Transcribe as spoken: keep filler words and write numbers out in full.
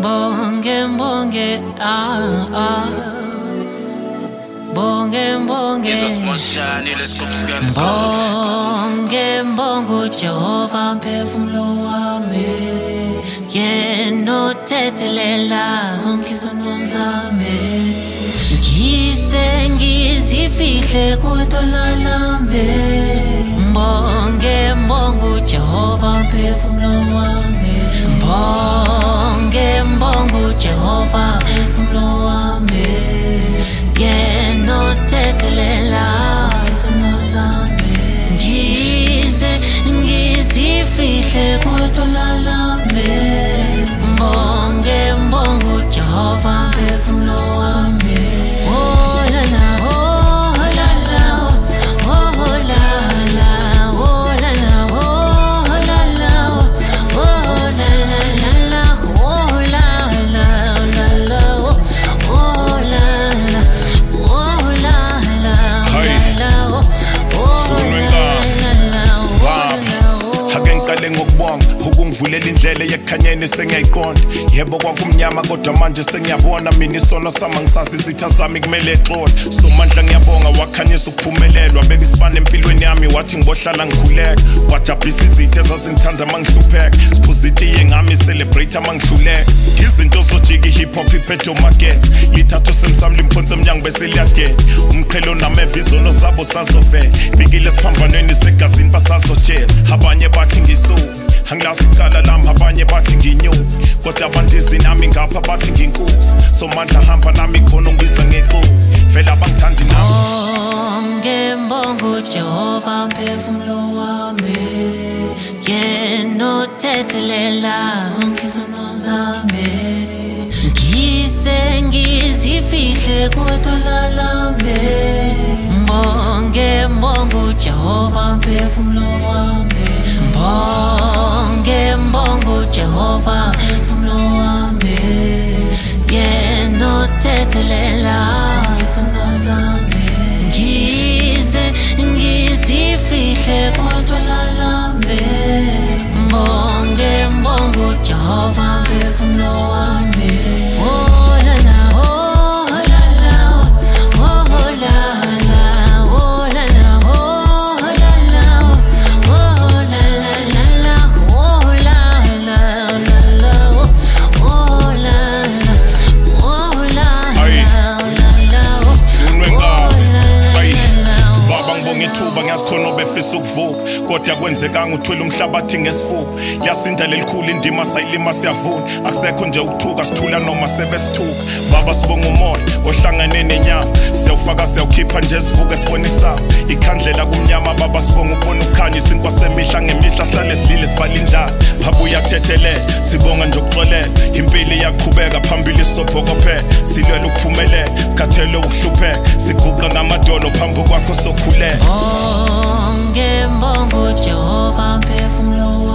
Bonge bonge ah ah Bonge bonge Bonge bonge Jehova mphefumulo wami Yena othethelela zonke izono zami Ngise ngizifihle kodwa lami Bonge bonge Jehova mphefumulo wami Bonge bonge Jehova mphefumulo wami Yena othethelela izono zami Ngise ngizifihle kodwa lami Bonge bonge Jehova mphefumulo wami Oh la la oh la la oh la la oh la la oh la la oh la la la oh la la la la oh la la oh la la la oh Hakenkale ngokubonga ukungivulela indlela yekhanyeni sengiyayiqonda yebo kwakumnyama kodwa manje sengiyabona mina isono sama ngisazi izitha zami kumele exole somandla ngiyabonga wakhanyisa ukuphumelelwa beka isibane empilweni yami wathi ngibohlala ngikhuleka wajabhisa izitha ezazingithanda mangihlupheka siphuzitiye ngami celebrate mangihluleka izinto zojika hip hop iphetho magesi lithatho semsami limphonse emnyango bese liyadela umqhelo nameva izono zabo sazovela bikile siphambanweni segazini basazojeza abanye bathi ngisu angilazi ikala lami abanye bathi nginyoni kodwa abandizi nami ngapha bathi nginkosi somandla hamba nami khona ungisa ngequlu vela abangithandi nami Bonge bonge Jehova mphefumulo wami Yena othethelela zonke izono zami Ngise ngizifihle kodwa lami Bonge bonge Jehova mphefumulo wami Bonge bonge Jehova mphefumulo wami Yena othethelela izono zami Ngise ngizifihle kodwa lami Bonge bonge Jehova mphefumulo wami Oh la la oh la la oh la la oh la la oh la la oh la la la oh la la la oh la la oh la la Sunwe ngawe bayi baba ngibonga ithuba ngiyazikhona obefisa ukuvuka kodwa kwenzekanga uthwele umhlabathi ngesifuba yasinda lelikhulu indima sayilima siyavuna akusekho nje ukuthuka sithula noma sebesithuka baba sibonga umoya ohlangane nenyama siyawufaka siyawukhipha nje sivuke sibone kusasa ikhandlela kumnyama baba sibonga ubona ukukhanya isinkwa semihla ngemihla sale sidlile sivala indlala phaba uyathethelela sibonga nje ukuxolela impilo iyaqhubeka phambili sophokophela silwela ukuphumelela sikhathele ukuhlupheka siguqa ngamadolo phambi kwakho sokhulela Bonge bonge Jehova mphefumulo